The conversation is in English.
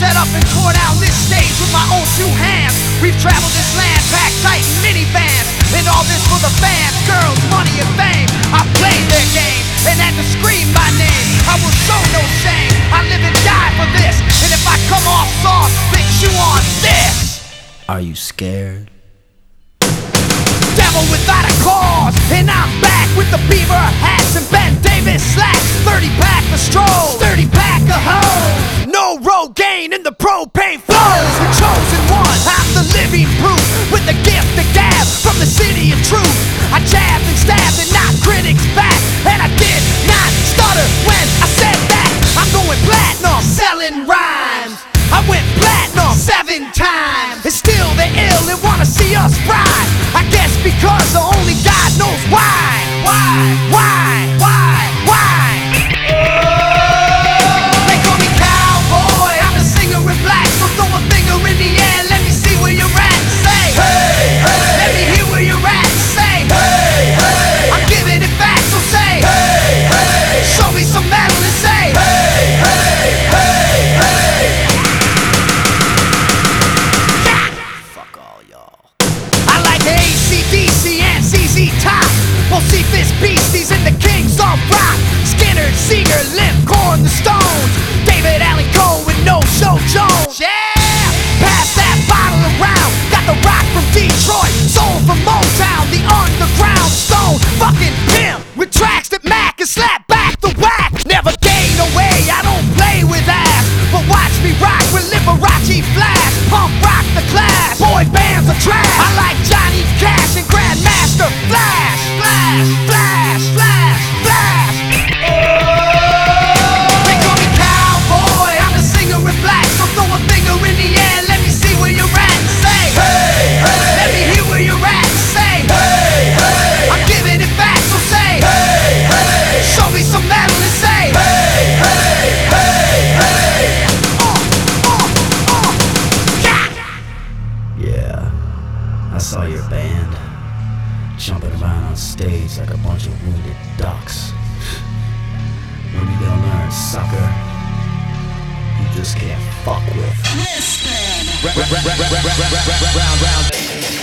set up and tore down this stage with my own two hands. We've traveled this land, packed tight in minivans, and all this for the fans, girls, money and fame. I played their game and had to scream my name. I will show no shame, I live and die for this. And if I come off soft, bitch, you on this. Are you scared? Devil without a cause, and I'm back with the beaver hats and Ben Davis slacks. 30-pack of stroll, 30-pack of hoes. No Rogaine in the propane flows. The chosen one, I'm the living proof, with the gift of gab from the city of truth. I jabbed and stabbed and knocked critics back, and I did not stutter when I said that. I'm going platinum, selling rhymes. I went platinum 7 times, and still they're ill and wanna see us fry. I guess because only God knows why. They call me cowboy, I'm a singer in black. So throw a finger in the air, let me see where you're at. Say, hey, hey. Let me hear where you're at. Say, hey, hey. I'm giving it back, so say, hey, hey. Show me some metal and say, hey, hey, hey, hey. Yeah. Fuck all y'all. I like AC/DC and ZZ Top, Bocephus Beasties and the Kings of Rock, Skinner, Seeger, Limp, Korn, the Stones, David Allen Coe and No Show Jones. Yeah! Pass that bottle around. Got the rock from Detroit, soul from Motown, the underground stone fucking pimp with tracks that Mac and slap back the whack. Never gain away, I don't play with ass, but watch me rock with Liberace Flash. Punk rock the class, boy bands are trash. I like Johnny Cash and Grandmaster Flash. Flash, flash, flash, flash. They call me cowboy, I'm the singer in black. So throw a finger in the air, let me see where you're at. Say, hey, hey. Let me hear where you're at. Say, hey, hey. I'm giving it back, so say, hey, hey. Show me some metal and say, hey, hey, hey, hey. Yeah, I saw your band jumping around on stage like a bunch of wounded ducks. When you gonna learn, sucker? You just can't fuck with. Listen. Round.